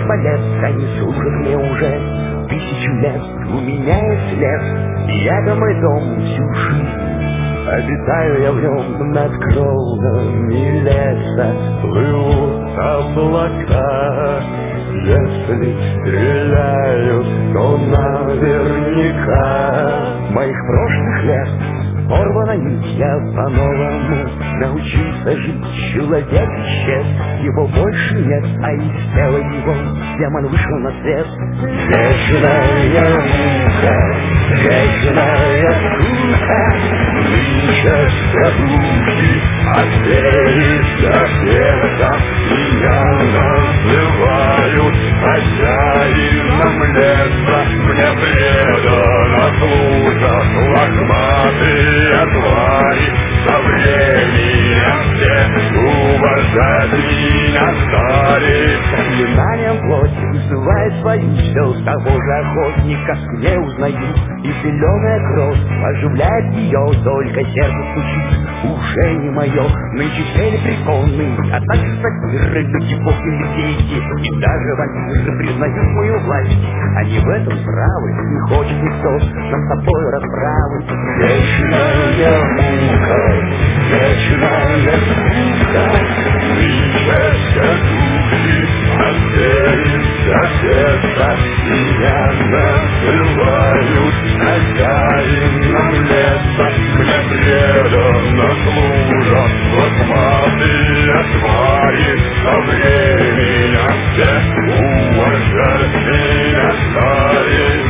арбалет, они служат мне уже 1000 лет. У меня есть лес, и это мой дом всю жизнь. Обитаю я в нем над кровами леса, плывут облака. Если стреляют, то наверняка. Моих прошлых лет порвана нить, я по-новому научился жить. Человек исчез, его больше нет, а из тела его демон вышел на свет. Вечная мука, вечная скука, нынче все духи отверится сердца. Меня называют хозяином леса, мне предано служат лохматые твари. Со временем все уважать меня стали. Заклинанием плоти вызывает свою все с того же охотника, к ней узнаю. И зеленая кровь оживляет ее, только сердце стучит. Уже не мое, нынче цели приконны, а также сатиры, люди, боги, медведи. И даже вампиры признают мою власть. Они в этом правы, не хочет никто нам с тобой расправы. Вечная мука, вечная скука, нынче все духи отверится сердца. Меня называют хозяином леса, мне предано служат лохматые твари. Со временем все уважать меня стали.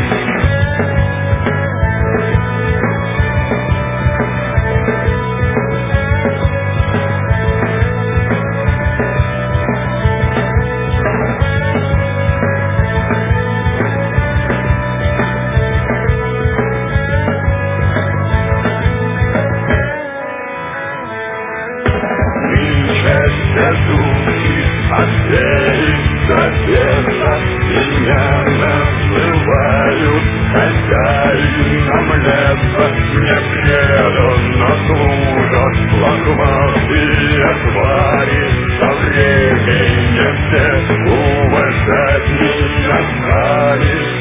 Отверится сердце, меня называют хозяином леса, мне предано служат лохматые твари. Со временем все уважать меня стали.